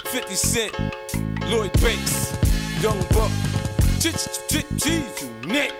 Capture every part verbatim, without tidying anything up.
fifty Cent, Lloyd Banks, Young Buck, G-Unit.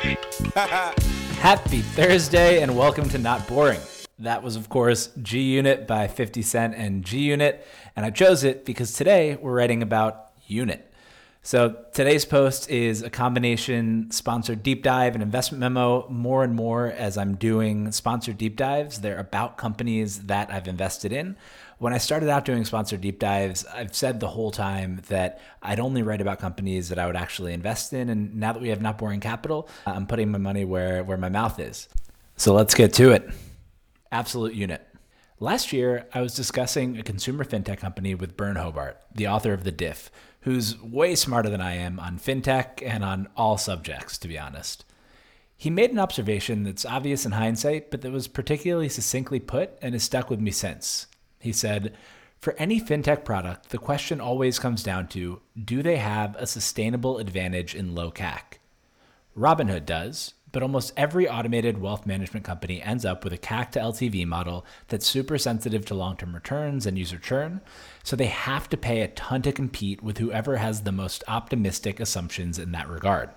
Happy Thursday and welcome to Not Boring. That was, of course, G-Unit by fifty Cent and G-Unit, and I chose it because today we're writing about Unit. So today's post is a combination sponsored deep dive and investment memo. More and more as I'm doing sponsored deep dives, they're about companies that I've invested in. When I started out doing sponsored deep dives, I've said the whole time that I'd only write about companies that I would actually invest in. And now that we have Not Boring Capital, I'm putting my money where, where my mouth is. So let's get to it. Absolute Unit. Last year, I was discussing a consumer fintech company with Byrne Hobart, the author of The Diff, who's way smarter than I am on fintech and on all subjects, to be honest. He made an observation that's obvious in hindsight, but that was particularly succinctly put and has stuck with me since. He said, for any fintech product, the question always comes down to, do they have a sustainable advantage in low C A C? Robinhood does, but almost every automated wealth management company ends up with a C A C to L T V model that's super sensitive to long-term returns and user churn, so they have to pay a ton to compete with whoever has the most optimistic assumptions in that regard.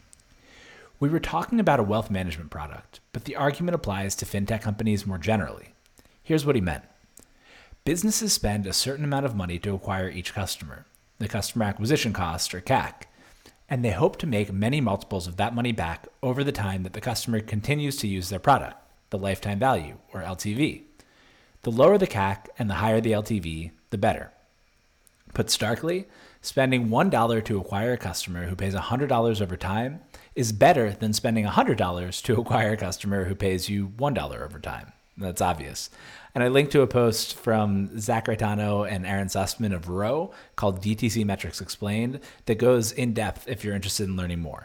We were talking about a wealth management product, but the argument applies to fintech companies more generally. Here's what he meant. Businesses spend a certain amount of money to acquire each customer, the customer acquisition cost, or C A C, and they hope to make many multiples of that money back over the time that the customer continues to use their product, the lifetime value, or L T V. The lower the C A C and the higher the L T V, the better. Put starkly, spending one dollar to acquire a customer who pays one hundred dollars over time is better than spending one hundred dollars to acquire a customer who pays you one dollar over time. That's obvious. And I linked to a post from Zach Raitano and Aaron Sussman of Row called D T C Metrics Explained that goes in depth if you're interested in learning more.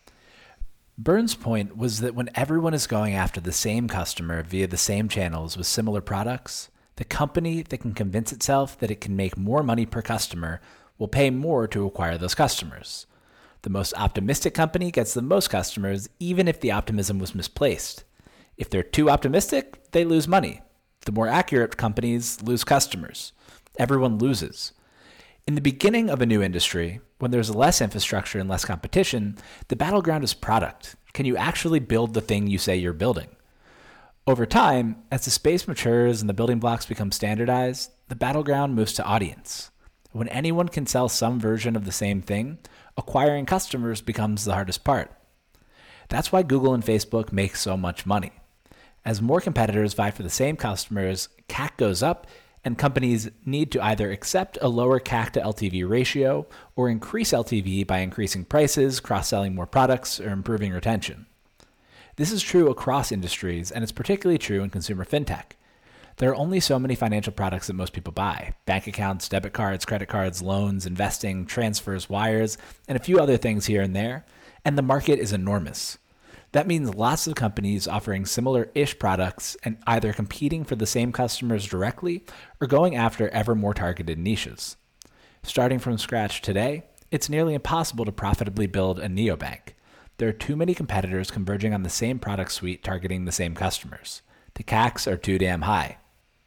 Byrne's point was that when everyone is going after the same customer via the same channels with similar products, the company that can convince itself that it can make more money per customer will pay more to acquire those customers. The most optimistic company gets the most customers, even if the optimism was misplaced. If they're too optimistic, they lose money. The more accurate companies lose customers. Everyone loses. In the beginning of a new industry, when there's less infrastructure and less competition, the battleground is product. Can you actually build the thing you say you're building? Over time, as the space matures and the building blocks become standardized, the battleground moves to audience. When anyone can sell some version of the same thing, acquiring customers becomes the hardest part. That's why Google and Facebook make so much money. As more competitors vie for the same customers, C A C goes up, and companies need to either accept a lower C A C to L T V ratio or increase L T V by increasing prices, cross-selling more products, or improving retention. This is true across industries, and it's particularly true in consumer fintech. There are only so many financial products that most people buy: bank accounts, debit cards, credit cards, loans, investing, transfers, wires, and a few other things here and there, and the market is enormous. That means lots of companies offering similar-ish products and either competing for the same customers directly or going after ever more targeted niches. Starting from scratch today, it's nearly impossible to profitably build a neobank. There are too many competitors converging on the same product suite targeting the same customers. The C A Cs are too damn high.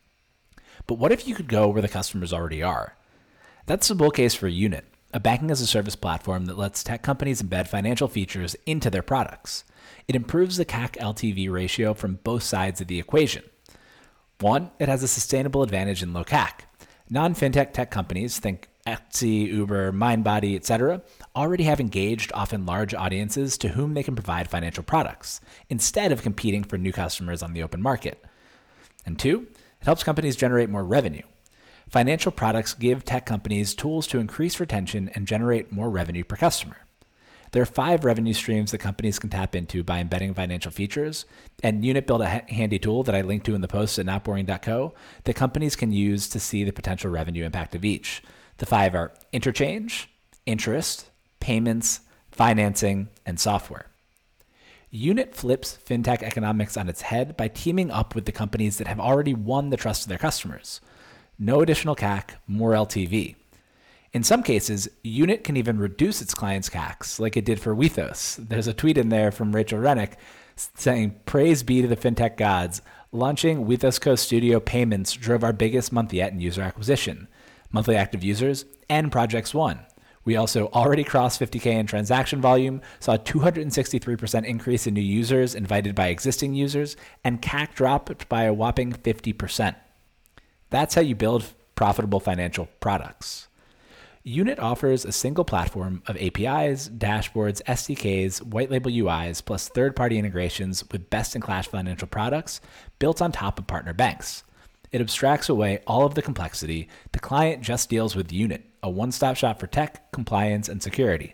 But what if you could go where the customers already are? That's the bull case for Unit, a banking-as-a-service platform that lets tech companies embed financial features into their products. It improves the C A C L T V ratio from both sides of the equation. One, it has a sustainable advantage in low C A C. Non-fintech tech companies, think Etsy, Uber, Mindbody, et cetera, already have engaged, often large audiences to whom they can provide financial products, instead of competing for new customers on the open market. And two, it helps companies generate more revenue. Financial products give tech companies tools to increase retention and generate more revenue per customer. There are five revenue streams that companies can tap into by embedding financial features, and Unit built a handy tool that I linked to in the post at not boring dot co that companies can use to see the potential revenue impact of each. The five are interchange, interest, payments, financing, and software. Unit flips fintech economics on its head by teaming up with the companies that have already won the trust of their customers. No additional C A C, more L T V. In some cases, Unit can even reduce its clients' C A Cs, like it did for Wethos. There's a tweet in there from Rachel Rennick saying, "Praise be to the fintech gods. Launching Wethos Co Studio Payments drove our biggest month yet in user acquisition. monthly active users, and projects won. We also already crossed fifty K in transaction volume, saw a two hundred sixty-three percent increase in new users invited by existing users, and C A C dropped by a whopping fifty percent. That's how you build profitable financial products. Unit offers a single platform of A P Is, dashboards, S D Ks, white label U Is, plus third-party integrations with best-in-class financial products built on top of partner banks. It abstracts away all of the complexity. The client just deals with Unit, a one-stop shop for tech, compliance, and security.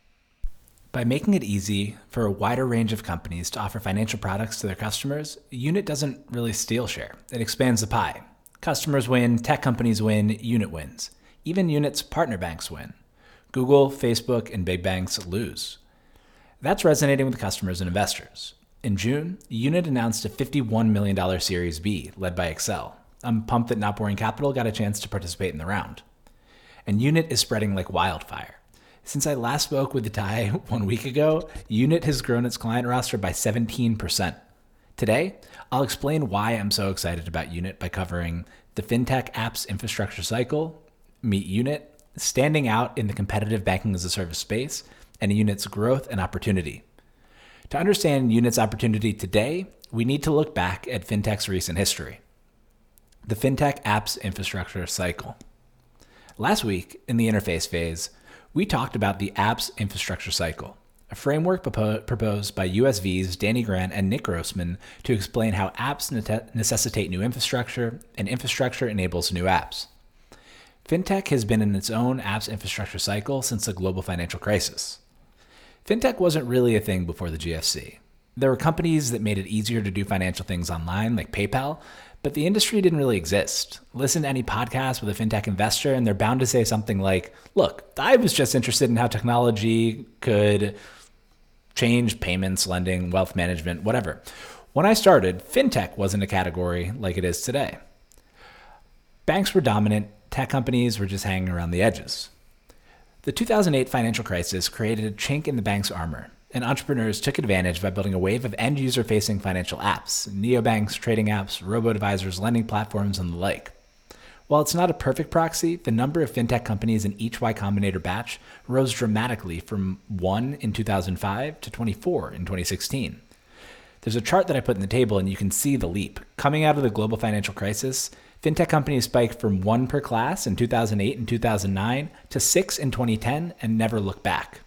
By making it easy for a wider range of companies to offer financial products to their customers, Unit doesn't really steal share. It expands the pie. Customers win, tech companies win, Unit wins. Even Unit's partner banks win. Google, Facebook, and big banks lose. That's resonating with customers and investors. In June, Unit announced a fifty-one million dollars Series B led by Accel. I'm pumped that Not Boring Capital got a chance to participate in the round. And Unit is spreading like wildfire. Since I last spoke with Itai one week ago, Unit has grown its client roster by seventeen percent. Today, I'll explain why I'm so excited about Unit by covering the FinTech apps infrastructure cycle, meet Unit, standing out in the competitive banking as a service space, and Unit's growth and opportunity. To understand Unit's opportunity today, we need to look back at FinTech's recent history. The FinTech apps infrastructure cycle. Last week, in the interface phase, we talked about the apps infrastructure cycle, a framework propo- proposed by U S V's Danny Grant and Nick Grossman to explain how apps ne- necessitate new infrastructure and infrastructure enables new apps. FinTech has been in its own apps infrastructure cycle since the global financial crisis. FinTech wasn't really a thing before the G F C. There were companies that made it easier to do financial things online, like PayPal, but the industry didn't really exist. Listen to any podcast with a FinTech investor, and they're bound to say something like, look, I was just interested in how technology could change payments, lending, wealth management, whatever. When I started, FinTech wasn't a category like it is today. Banks were dominant. Tech companies were just hanging around the edges. The two thousand eight financial crisis created a chink in the bank's armor, and entrepreneurs took advantage by building a wave of end-user-facing financial apps, neobanks, trading apps, robo-advisors, lending platforms, and the like. While it's not a perfect proxy, the number of fintech companies in each Y Combinator batch rose dramatically from one in two thousand five to twenty-four in twenty sixteen. There's a chart that I put in the table, and you can see the leap. Coming out of the global financial crisis, fintech companies spiked from one per class in two thousand eight and two thousand nine to six in twenty ten and never looked back.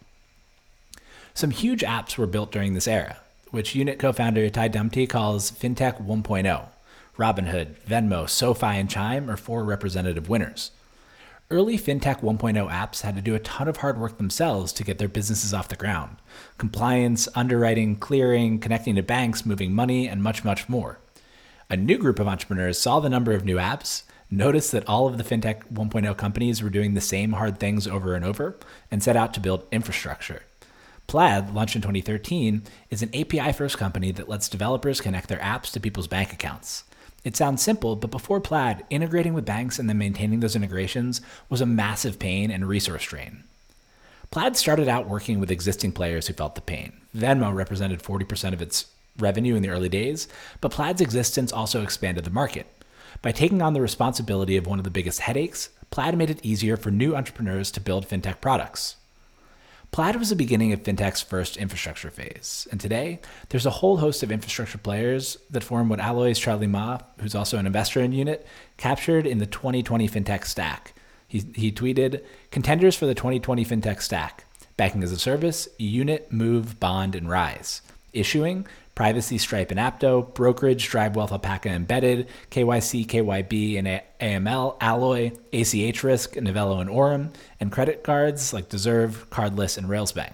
Some huge apps were built during this era, which Unit co-founder Itai Dumpty calls FinTech one point oh. Robinhood, Venmo, SoFi, and Chime are four representative winners. Early FinTech one point oh apps had to do a ton of hard work themselves to get their businesses off the ground. Compliance, underwriting, clearing, connecting to banks, moving money, and much, much more. A new group of entrepreneurs saw the number of new apps, noticed that all of the FinTech one point oh companies were doing the same hard things over and over, and set out to build infrastructure. Plaid, launched in twenty thirteen, is an A P I-first company that lets developers connect their apps to people's bank accounts. It sounds simple, but before Plaid, integrating with banks and then maintaining those integrations was a massive pain and resource drain. Plaid started out working with existing players who felt the pain. Venmo represented forty percent of its revenue in the early days, but Plaid's existence also expanded the market. By taking on the responsibility of one of the biggest headaches, Plaid made it easier for new entrepreneurs to build fintech products. Plaid was the beginning of fintech's first infrastructure phase, and today, there's a whole host of infrastructure players that form what Alloy's Charlie Ma, who's also an investor in Unit, captured in the twenty twenty fintech stack. He, he tweeted, "Contenders for the twenty twenty fintech stack: Banking as a Service, Unit, Move, Bond, and Rise. Issuing, Privacy, Stripe, and Apto. Brokerage, DriveWealth, Alpaca, Embedded. K Y C, K Y B, and A M L, Alloy. A C H Risk, Novello, and Orem. And credit cards like Deserve, Cardless, and Railsbank."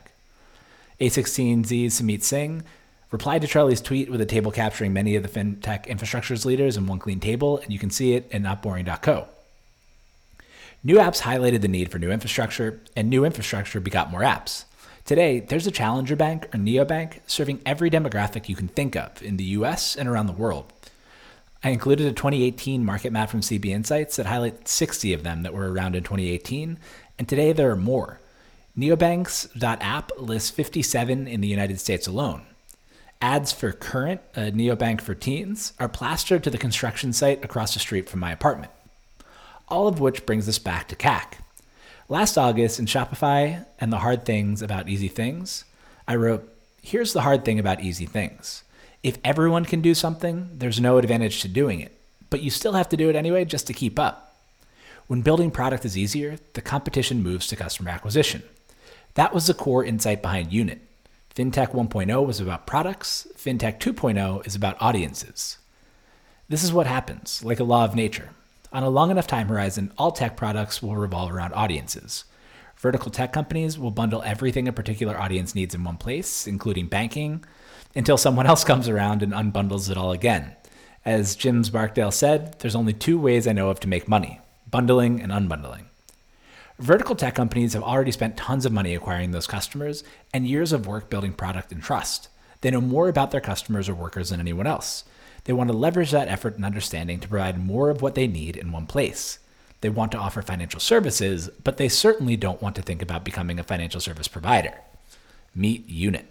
A sixteen Z's Samit Singh replied to Charlie's tweet with a table capturing many of the fintech infrastructure's leaders in one clean table, and you can see it at not boring dot co. New apps highlighted the need for new infrastructure, and new infrastructure begot more apps. Today, there's a challenger bank or neobank serving every demographic you can think of in the U S and around the world. I included a twenty eighteen market map from C B Insights that highlights sixty of them that were around in twenty eighteen, and today there are more. Neobanks dot app lists fifty-seven in the United States alone. Ads for Current, a neobank for teens, are plastered to the construction site across the street from my apartment. all of which brings us back to C A C. Last August in Shopify and the Hard Things About Easy Things, I wrote, here's the hard thing about easy things. If everyone can do something, there's no advantage to doing it, but you still have to do it anyway just to keep up. When building product is easier, the competition moves to customer acquisition. That was the core insight behind Unit. FinTech one point oh was about products. FinTech two point oh is about audiences. This is what happens, like a law of nature. On a long enough time horizon, all tech products will revolve around audiences. Vertical tech companies will bundle everything a particular audience needs in one place, including banking, until someone else comes around and unbundles it all again. As Jim Barkdale said, there's only two ways I know of to make money, bundling and unbundling. Vertical tech companies have already spent tons of money acquiring those customers and years of work building product and trust. They know more about their customers or workers than anyone else. They want to leverage that effort and understanding to provide more of what they need in one place. They want to offer financial services, but they certainly don't want to think about becoming a financial service provider. Meet Unit.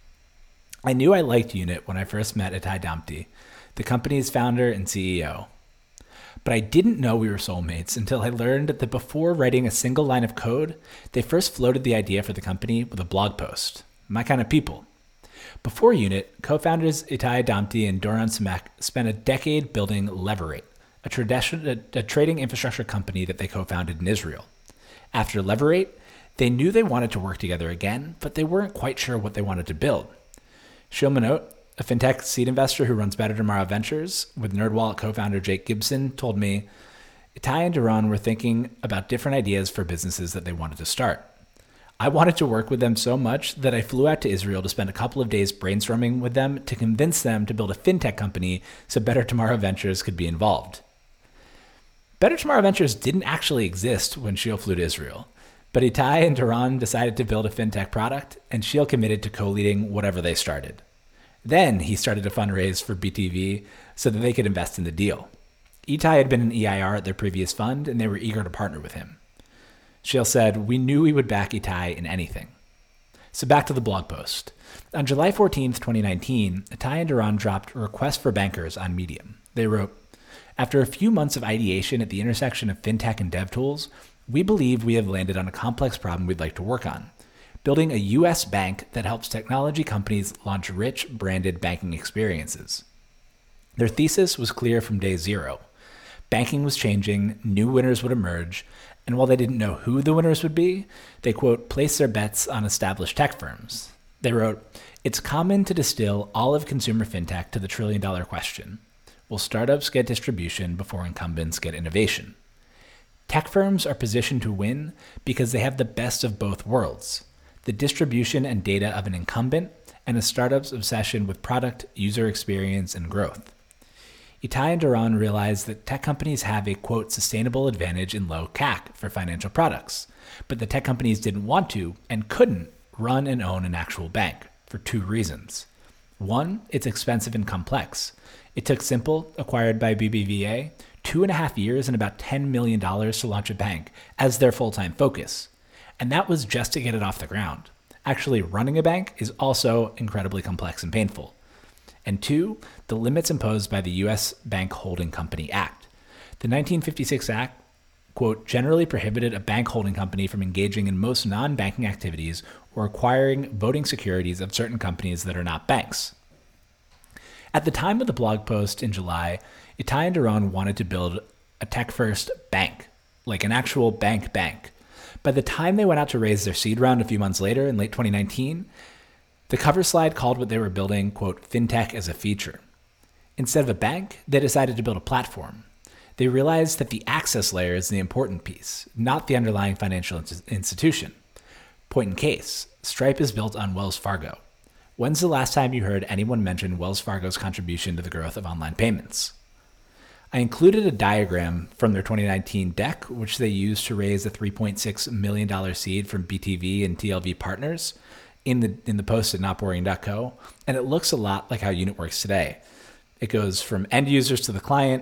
I knew I liked Unit when I first met Itay Damti, the company's founder and C E O. But I didn't know we were soulmates until I learned that before writing a single line of code, they first floated the idea for the company with a blog post. My kind of people. Before Unit, co-founders Itay Damti and Doron Samek spent a decade building Leverate, a, tradition, a, a trading infrastructure company that they co-founded in Israel. After Leverate, they knew they wanted to work together again, but they weren't quite sure what they wanted to build. Shil Manot, a fintech seed investor who runs Better Tomorrow Ventures with NerdWallet co-founder Jake Gibson, told me Itay and Doron were thinking about different ideas for businesses that they wanted to start. I wanted to work with them so much that I flew out to Israel to spend a couple of days brainstorming with them to convince them to build a fintech company so Better Tomorrow Ventures could be involved. Better Tomorrow Ventures didn't actually exist when Shil flew to Israel, but Itay and Doron decided to build a fintech product, and Shil committed to co-leading whatever they started. Then he started a fundraise for B T V so that they could invest in the deal. Itay had been an E I R at their previous fund, and they were eager to partner with him. Shil said, we knew we would back Itay in anything. So back to the blog post. On July fourteenth, twenty nineteen, Itay and Doron dropped a request for bankers on Medium. They wrote, after a few months of ideation at the intersection of fintech and dev tools, we believe we have landed on a complex problem we'd like to work on. Building a U S bank that helps technology companies launch rich, branded banking experiences. Their thesis was clear from day zero. Banking was changing, new winners would emerge, and while they didn't know who the winners would be, they, quote, placed their bets on established tech firms. They wrote, it's common to distill all of consumer fintech to the trillion-dollar question. Will startups get distribution before incumbents get innovation? Tech firms are positioned to win because they have the best of both worlds, the distribution and data of an incumbent and a startup's obsession with product, user experience, and growth. Itay and Doron realized that tech companies have a, quote, sustainable advantage in low C A C for financial products, but the tech companies didn't want to and couldn't run and own an actual bank for two reasons. One, it's expensive and complex. It took Simple, acquired by B B V A, two and a half years and about ten million dollars to launch a bank as their full-time focus. And that was just to get it off the ground. Actually, running a bank is also incredibly complex and painful. And two, the limits imposed by the U S Bank Holding Company Act. The nineteen fifty-six Act, quote, generally prohibited a bank holding company from engaging in most non-banking activities or acquiring voting securities of certain companies that are not banks. At the time of the blog post in July, Itay and Doron wanted to build a tech-first bank, like an actual bank bank. By the time they went out to raise their seed round a few months later in late twenty nineteen, the cover slide called what they were building, quote, fintech as a feature. Instead of a bank, they decided to build a platform. They realized that the access layer is the important piece, not the underlying financial institution. Point in case, Stripe is built on Wells Fargo. When's the last time you heard anyone mention Wells Fargo's contribution to the growth of online payments? I included a diagram from their twenty nineteen deck, which they used to raise a three point six million dollars seed from B T V and T L V partners in the in the post at not boring dot co, and it looks a lot like how Unit works today. It goes from end users to the client,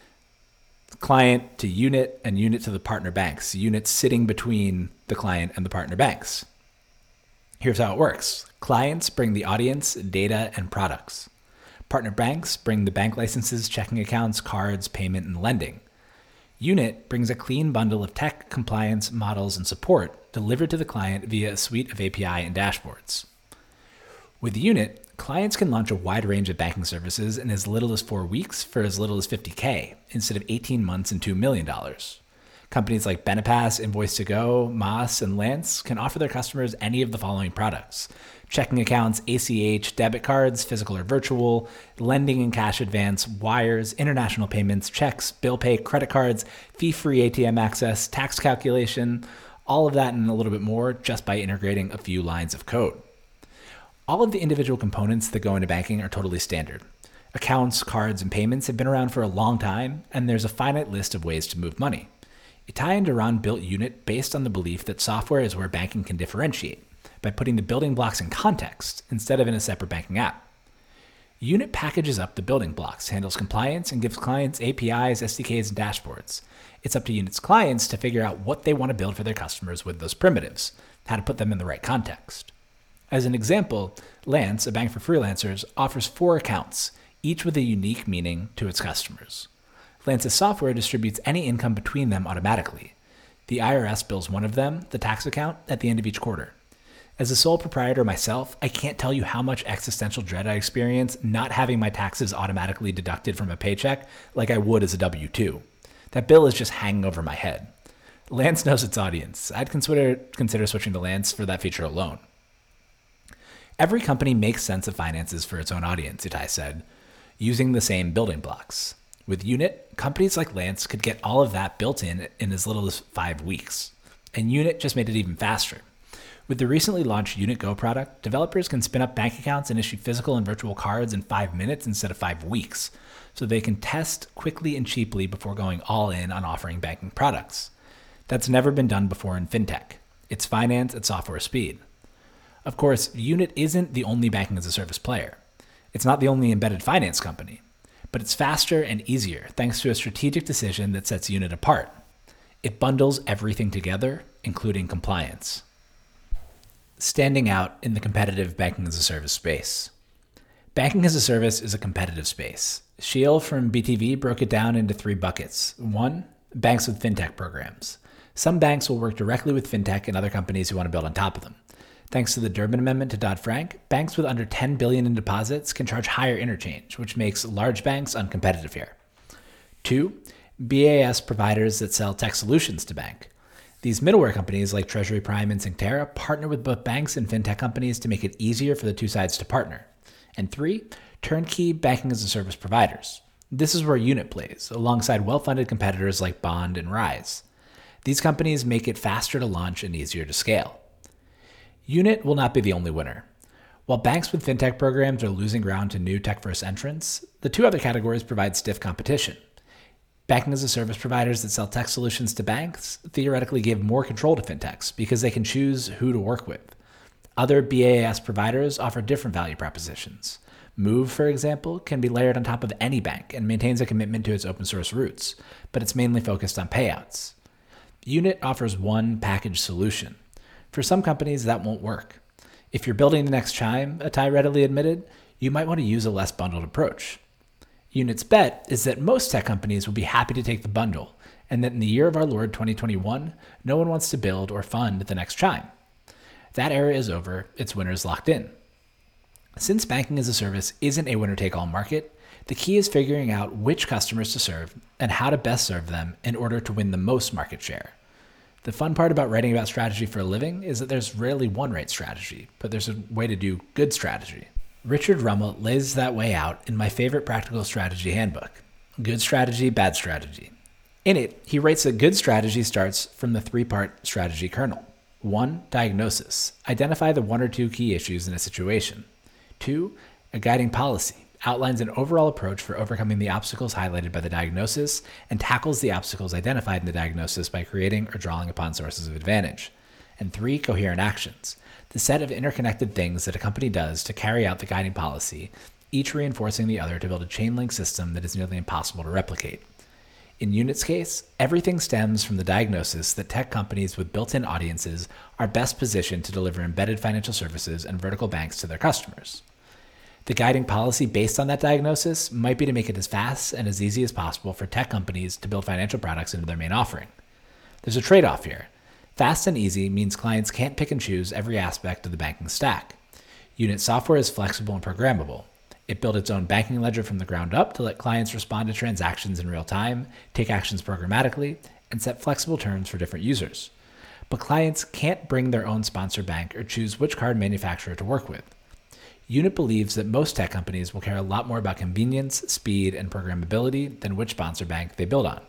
client to Unit, and Unit to the partner banks. Unit sitting between the client and the partner banks. Here's how it works. Clients bring the audience, data, and products. Partner banks bring the bank licenses, checking accounts, cards, payment, and lending. Unit brings a clean bundle of tech, compliance, models, and support delivered to the client via a suite of A P I and dashboards. With Unit, clients can launch a wide range of banking services in as little as four weeks for as little as fifty K, instead of eighteen months and two million dollars. Companies like Benepass, Invoice to Go, Moss, and Lance can offer their customers any of the following products: checking accounts, A C H, debit cards, physical or virtual, lending and cash advance, wires, international payments, checks, bill pay, credit cards, fee-free A T M access, tax calculation, all of that and a little bit more just by integrating a few lines of code. All of the individual components that go into banking are totally standard. Accounts, cards, and payments have been around for a long time, and there's a finite list of ways to move money. Itai and Duran built Unit based on the belief that software is where banking can differentiate, by putting the building blocks in context instead of in a separate banking app. Unit packages up the building blocks, handles compliance, and gives clients A P Is, S D Ks, and dashboards. It's up to Unit's clients to figure out what they want to build for their customers with those primitives, how to put them in the right context. As an example, Lance, a bank for freelancers, offers four accounts, each with a unique meaning to its customers. Lance's software distributes any income between them automatically. The I R S bills one of them, the tax account, at the end of each quarter. As a sole proprietor myself, I can't tell you how much existential dread I experience not having my taxes automatically deducted from a paycheck like I would as a W two. That bill is just hanging over my head. Lance knows its audience. I'd consider, consider switching to Lance for that feature alone. Every company makes sense of finances for its own audience, Itai said, using the same building blocks. With Unit, companies like Lance could get all of that built in in as little as five weeks. And Unit just made it even faster. With the recently launched Unit Go product, developers can spin up bank accounts and issue physical and virtual cards in five minutes instead of five weeks, so they can test quickly and cheaply before going all in on offering banking products. That's never been done before in fintech. It's finance at software speed. Of course, Unit isn't the only banking-as-a-service player. It's not the only embedded finance company. But it's faster and easier thanks to a strategic decision that sets Unit apart. It bundles everything together, including compliance. Standing out in the competitive banking-as-a-service space. Banking-as-a-service is a competitive space. Sheil from B T V broke it down into three buckets. One, banks with fintech programs. Some banks will work directly with fintech and other companies who want to build on top of them. Thanks to the Durbin Amendment to Dodd-Frank, banks with under ten billion dollars in deposits can charge higher interchange, which makes large banks uncompetitive here. Two, B A S providers that sell tech solutions to bank. These middleware companies like Treasury Prime and Synctera partner with both banks and fintech companies to make it easier for the two sides to partner. And three, turnkey banking-as-a-service providers. This is where Unit plays, alongside well-funded competitors like Bond and Rise. These companies make it faster to launch and easier to scale. Unit will not be the only winner. While banks with fintech programs are losing ground to new tech-first entrants, the two other categories provide stiff competition. Banking-as-a-service providers that sell tech solutions to banks theoretically give more control to fintechs because they can choose who to work with. Other B A S providers offer different value propositions. Move, for example, can be layered on top of any bank and maintains a commitment to its open-source roots, but it's mainly focused on payouts. Unit offers one package solution. For some companies, that won't work. If you're building the next Chime, Itai readily admitted, you might want to use a less bundled approach. Unit's bet is that most tech companies will be happy to take the bundle, and that in the year of our Lord twenty twenty-one, no one wants to build or fund the next Chime. That era is over, its winners locked in. Since banking as a service isn't a winner-take-all market, the key is figuring out which customers to serve and how to best serve them in order to win the most market share. The fun part about writing about strategy for a living is that there's rarely one right strategy, but there's a way to do good strategy. Richard Rummel lays that way out in my favorite practical strategy handbook, Good Strategy, Bad Strategy. In it, he writes that good strategy starts from the three-part strategy kernel. One, diagnosis. Identify the one or two key issues in a situation. Two, a guiding policy. Outlines an overall approach for overcoming the obstacles highlighted by the diagnosis and tackles the obstacles identified in the diagnosis by creating or drawing upon sources of advantage. And three, coherent actions. The set of interconnected things that a company does to carry out the guiding policy, each reinforcing the other to build a chain-link system that is nearly impossible to replicate. In Unit's case, everything stems from the diagnosis that tech companies with built-in audiences are best positioned to deliver embedded financial services and vertical banks to their customers. The guiding policy based on that diagnosis might be to make it as fast and as easy as possible for tech companies to build financial products into their main offering. There's a trade-off here. Fast and easy means clients can't pick and choose every aspect of the banking stack. Unit software is flexible and programmable. It built its own banking ledger from the ground up to let clients respond to transactions in real time, take actions programmatically, and set flexible terms for different users. But clients can't bring their own sponsor bank or choose which card manufacturer to work with. Unit believes that most tech companies will care a lot more about convenience, speed, and programmability than which sponsor bank they build on.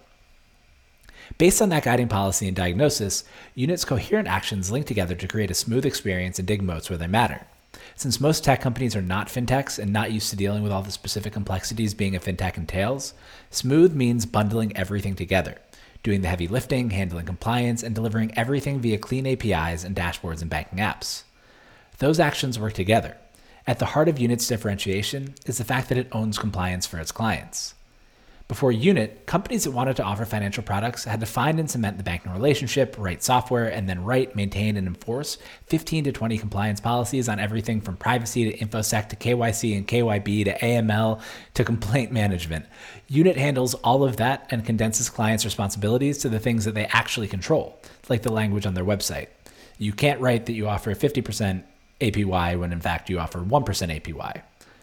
Based on that guiding policy and diagnosis, Unit's coherent actions link together to create a smooth experience and dig moats where they matter. Since most tech companies are not fintechs and not used to dealing with all the specific complexities being a fintech entails, smooth means bundling everything together, doing the heavy lifting, handling compliance, and delivering everything via clean A P Is and dashboards and banking apps. Those actions work together. At the heart of Unit's differentiation is the fact that it owns compliance for its clients. Before Unit, companies that wanted to offer financial products had to find and cement the banking relationship, write software, and then write, maintain, and enforce fifteen to twenty compliance policies on everything from privacy to InfoSec to K Y C and K Y B to A M L to complaint management. Unit handles all of that and condenses clients' responsibilities to the things that they actually control, like the language on their website. You can't write that you offer fifty percent A P Y when in fact you offer one percent A P Y.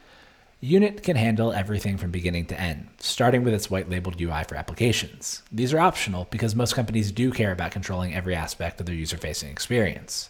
Unit can handle everything from beginning to end, starting with its white-labeled U I for applications. These are optional because most companies do care about controlling every aspect of their user-facing experience.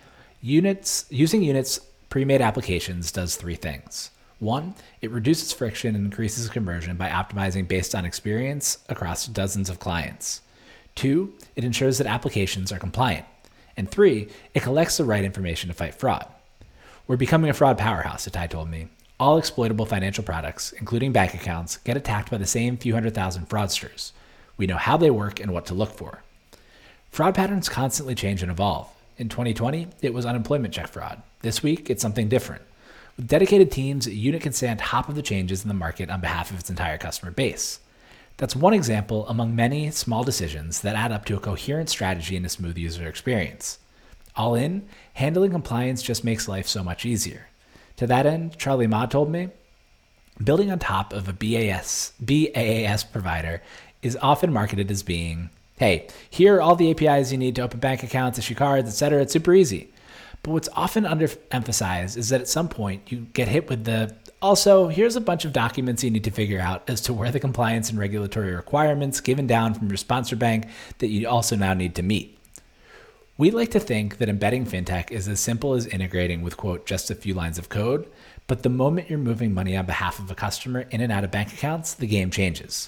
Units, using Unit's pre-made applications does three things. One, it reduces friction and increases conversion by optimizing based on experience across dozens of clients. Two, it ensures that applications are compliant. And three, it collects the right information to fight fraud. We're becoming a fraud powerhouse, Itai told me. All exploitable financial products, including bank accounts, get attacked by the same few hundred thousand fraudsters. We know how they work and what to look for. Fraud patterns constantly change and evolve. In twenty twenty, it was unemployment check fraud. This week, it's something different. With dedicated teams, Unit can stay on top of the changes in the market on behalf of its entire customer base. That's one example among many small decisions that add up to a coherent strategy and a smooth user experience. All in, handling compliance just makes life so much easier. To that end, Charlie Ma told me, building on top of a B A S, B A A S provider is often marketed as being, hey, here are all the A P Is you need to open bank accounts, issue cards, et cetera. It's super easy. But what's often underemphasized is that at some point you get hit with the, also, here's a bunch of documents you need to figure out as to where the compliance and regulatory requirements given down from your sponsor bank that you also now need to meet. We like to think that embedding fintech is as simple as integrating with, quote, just a few lines of code, but the moment you're moving money on behalf of a customer in and out of bank accounts, the game changes.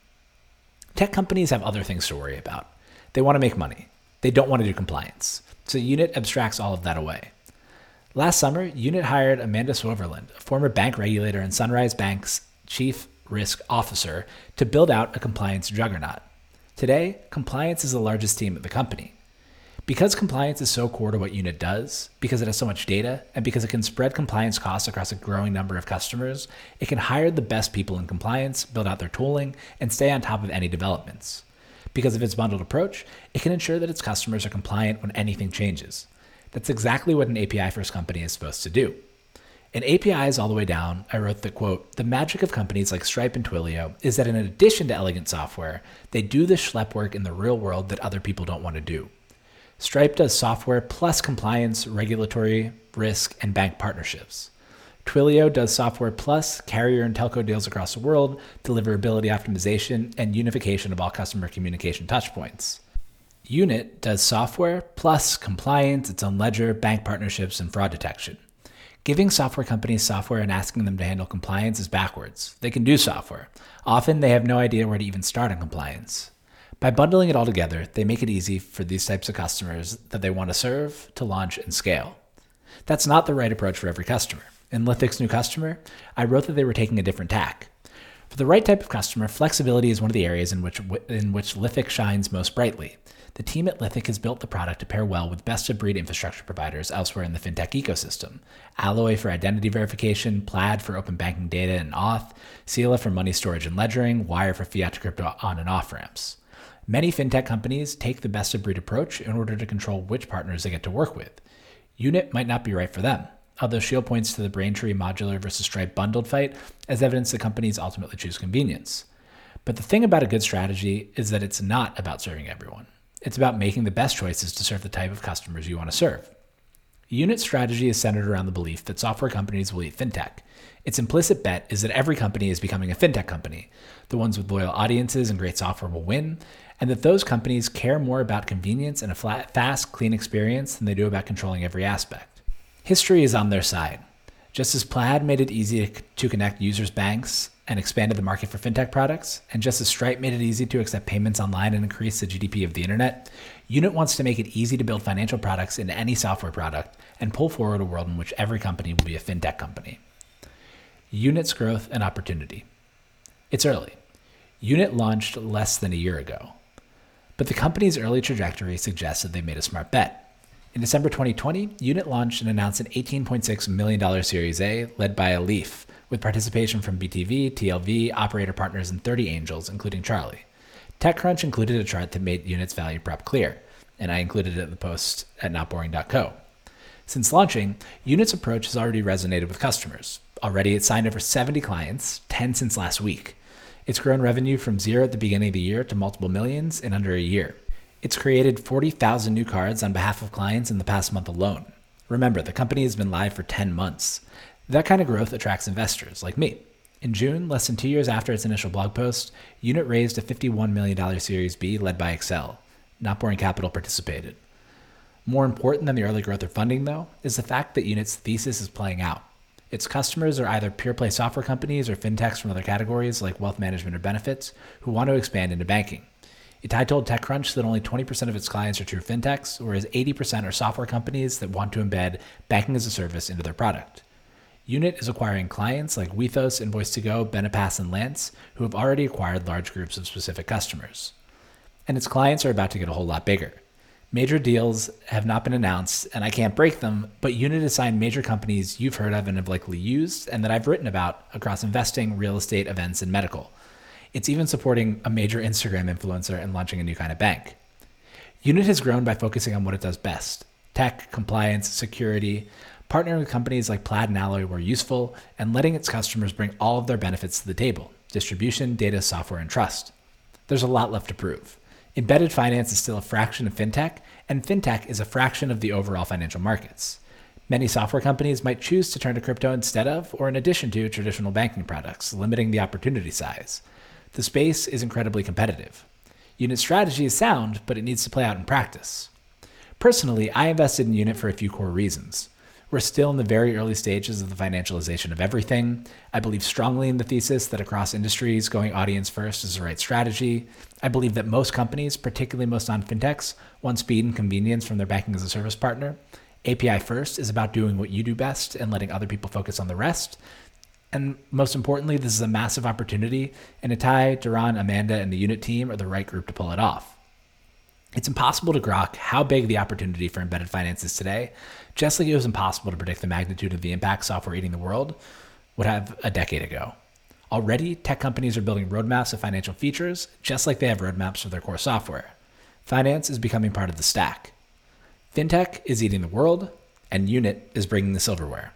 Tech companies have other things to worry about. They want to make money. They don't want to do compliance. So Unit abstracts all of that away. Last summer, Unit hired Amanda Swiverland, a former bank regulator and Sunrise Bank's chief risk officer, to build out a compliance juggernaut. Today, compliance is the largest team at the company. Because compliance is so core to what Unit does, because it has so much data, and because it can spread compliance costs across a growing number of customers, it can hire the best people in compliance, build out their tooling, and stay on top of any developments. Because of its bundled approach, it can ensure that its customers are compliant when anything changes. That's exactly what an A P I-first company is supposed to do. In A P Is all the way down, I wrote that, quote, the magic of companies like Stripe and Twilio is that in addition to elegant software, they do the schlep work in the real world that other people don't want to do. Stripe does software plus compliance, regulatory, risk, and bank partnerships. Twilio does software plus carrier and telco deals across the world, deliverability optimization, and unification of all customer communication touchpoints. Unit does software plus compliance, its own ledger, bank partnerships, and fraud detection. Giving software companies software and asking them to handle compliance is backwards. They can do software. Often they have no idea where to even start on compliance. By bundling it all together, they make it easy for these types of customers that they want to serve to launch and scale. That's not the right approach for every customer. In Lithic's new customer, I wrote that they were taking a different tack. For the right type of customer, flexibility is one of the areas in which in which Lithic shines most brightly. The team at Lithic has built the product to pair well with best-of-breed infrastructure providers elsewhere in the fintech ecosystem. Alloy for identity verification, Plaid for open banking data and auth, Sila for money storage and ledgering, Wire for fiat to crypto on and off ramps. Many fintech companies take the best-of-breed approach in order to control which partners they get to work with. Unit might not be right for them. although Shield points to the Braintree modular versus Stripe bundled fight as evidence that companies ultimately choose convenience. But the thing about a good strategy is that it's not about serving everyone. It's about making the best choices to serve the type of customers you want to serve. Unit's strategy is centered around the belief that software companies will eat fintech. Its implicit bet is that every company is becoming a fintech company. The ones with loyal audiences and great software will win, and that those companies care more about convenience and a flat, fast, clean experience than they do about controlling every aspect. History is on their side. Just as Plaid made it easy to connect users' banks and expanded the market for fintech products, and just as Stripe made it easy to accept payments online and increase the G D P of the internet, Unit wants to make it easy to build financial products into any software product and pull forward a world in which every company will be a fintech company. Unit's growth and opportunity. It's early. Unit launched less than a year ago, but the company's early trajectory suggests that they made a smart bet. In December twenty twenty, Unit launched and announced an eighteen point six million dollars Series A led by Leaf, with participation from B T V, T L V, operator partners, and thirty angels, including Charlie. TechCrunch included a chart that made Unit's value prop clear, and I included it in the post at not boring dot co. Since launching, Unit's approach has already resonated with customers. Already, it's signed over seventy clients, ten since last week. It's grown revenue from zero at the beginning of the year to multiple millions in under a year. It's created forty thousand new cards on behalf of clients in the past month alone. Remember, the company has been live for ten months. That kind of growth attracts investors like me. In June, less than two years after its initial blog post, Unit raised a fifty-one million dollars Series B led by Accel. Not Boring Capital participated. More important than the early growth or funding, though, is the fact that Unit's thesis is playing out. Its customers are either pure-play software companies or fintechs from other categories like wealth management or benefits who want to expand into banking. Itai told TechCrunch that only twenty percent of its clients are true fintechs, whereas eighty percent are software companies that want to embed banking as a service into their product. Unit is acquiring clients like Wethos, Invoice2go, Benepass, and Lance, who have already acquired large groups of specific customers. And its clients are about to get a whole lot bigger. Major deals have not been announced, and I can't break them, but Unit has signed major companies you've heard of and have likely used, and that I've written about across investing, real estate, events, and medical. It's even supporting a major Instagram influencer and launching a new kind of bank. Unit has grown by focusing on what it does best: tech, compliance, security, partnering with companies like Plaid and Alloy where useful, and letting its customers bring all of their benefits to the table: distribution, data, software, and trust. There's a lot left to prove. Embedded finance is still a fraction of fintech, and fintech is a fraction of the overall financial markets. Many software companies might choose to turn to crypto instead of, or in addition to, traditional banking products, limiting the opportunity size. The space is incredibly competitive. Unit's strategy is sound, but it needs to play out in practice. Personally, I invested in Unit for a few core reasons. We're still in the very early stages of the financialization of everything. I believe strongly in the thesis that across industries, going audience first is the right strategy. I believe that most companies, particularly most non-fintechs, want speed and convenience from their banking as a service partner. A P I first is about doing what you do best and letting other people focus on the rest. And most importantly, this is a massive opportunity, and Itai, Duran, Amanda, and the Unit team are the right group to pull it off. It's impossible to grok how big the opportunity for embedded finance is today, just like it was impossible to predict the magnitude of the impact software eating the world would have a decade ago. Already, tech companies are building roadmaps of financial features, just like they have roadmaps for their core software. Finance is becoming part of the stack. Fintech is eating the world, and Unit is bringing the silverware.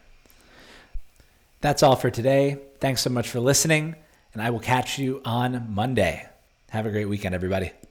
That's all for today. Thanks so much for listening, and I will catch you on Monday. Have a great weekend, everybody.